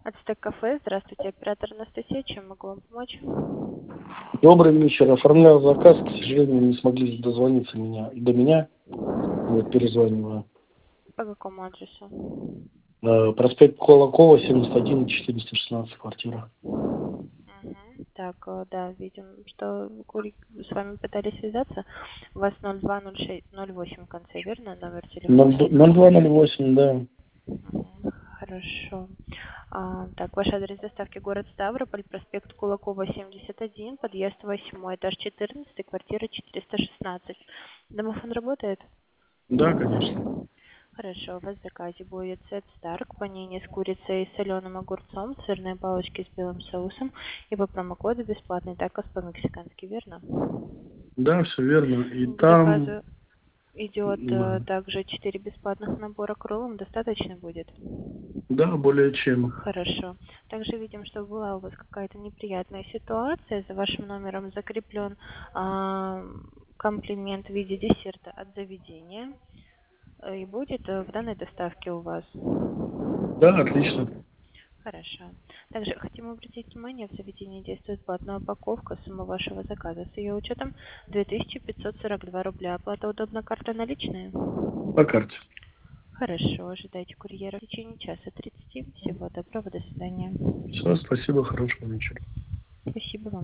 Ацтек кафе. Здравствуйте, оператор Анастасия. Чем могу вам помочь? Добрый вечер. Оформлял заказ, к сожалению, не смогли дозвониться до меня. Вот, перезваниваю. По какому адресу? Проспект Кулакова, 71, 416 квартира. Мгм. Так, да, видим, что с вами пытались связаться. У вас 020608 в конце, верно? Номер телефона. 0208, да. Мгм. Хорошо. Так, ваш адрес доставки город Ставрополь, проспект Кулакова, 71, подъезд 8, этаж 14, квартира 416. Домофон работает? Да, конечно. Хорошо, у вас в заказе будет сет Старк, панини с курицей и соленым огурцом, сырные палочки с белым соусом и по промокоду бесплатный такос по-мексикански, верно? Да, все верно. И К там заказу идет также 4 бесплатных набора к роллам, достаточно будет? да, более чем. Хорошо. Также видим, что была у вас какая-то неприятная ситуация. За вашим номером закреплен комплимент в виде десерта от заведения. И будет в данной доставке у вас. Да, отлично. Хорошо. Также хотим обратить внимание, в заведении действует платная упаковка. Сумма вашего заказа с ее учетом 2542 рубля. Оплата удобна, карта наличная? По карте. Хорошо. Ожидайте курьера в течение часа 30. Всего доброго. До свидания. Все, спасибо, хорошего вечера. Спасибо вам.